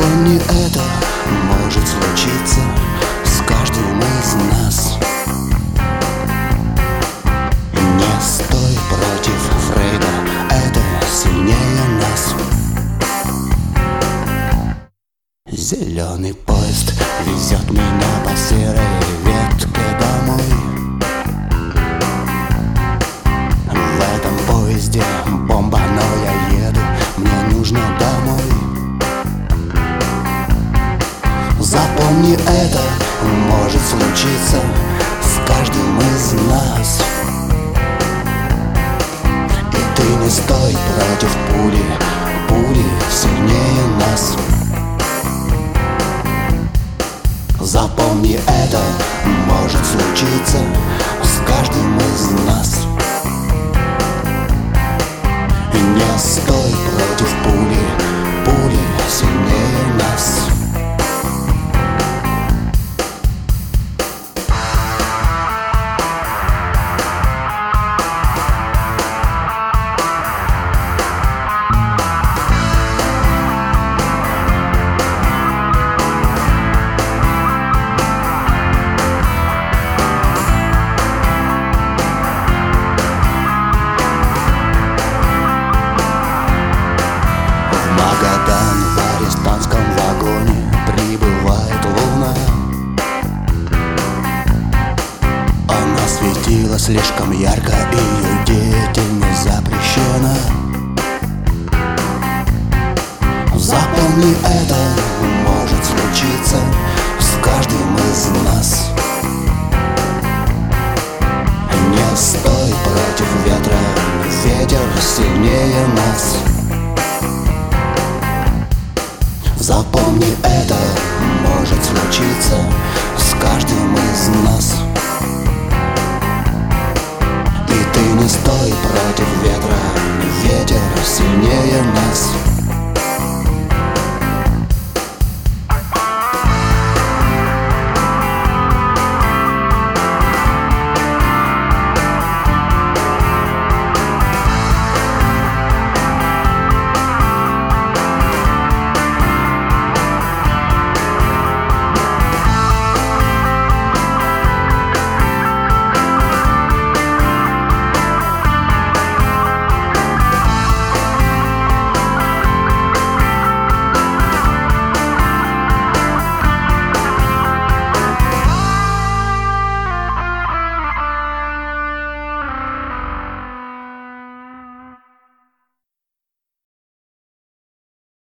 Запомни, это может случиться с каждым из нас. Не стой против Фрейда, это сильнее нас. Зеленый поезд везет меня по серой ветке домой. В этом поезде бомба, но я еду, мне нужно домой. Запомни, это может случиться с каждым из нас. И ты не стой против пули, пули сильнее нас. Запомни, это может случиться с каждым из нас. И не стой против пули, пули сильнее нас. Магадан, в арестантском вагоне прибывает луна. Она светила слишком ярко, и ее деятельность запрещена. Запомни, это может случиться с каждым из нас. Не стой против ветра, ветер сильнее нас. Запомни, это может случиться с каждым из нас. И ты не стой против ветра, ветер сильнее нас.